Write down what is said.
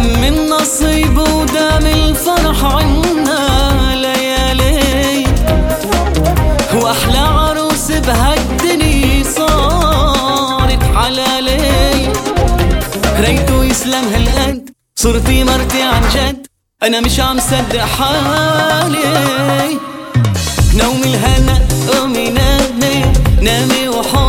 من نصيب ودام الفرح عنا ليالي، واحلى عروس بهالدنيا صارت حلالي. ريتو يسلم هالقد صرتي مرتي عن جد، انا مش عم صدق حالي. نومي الهنا قومي نامي نامي وحالي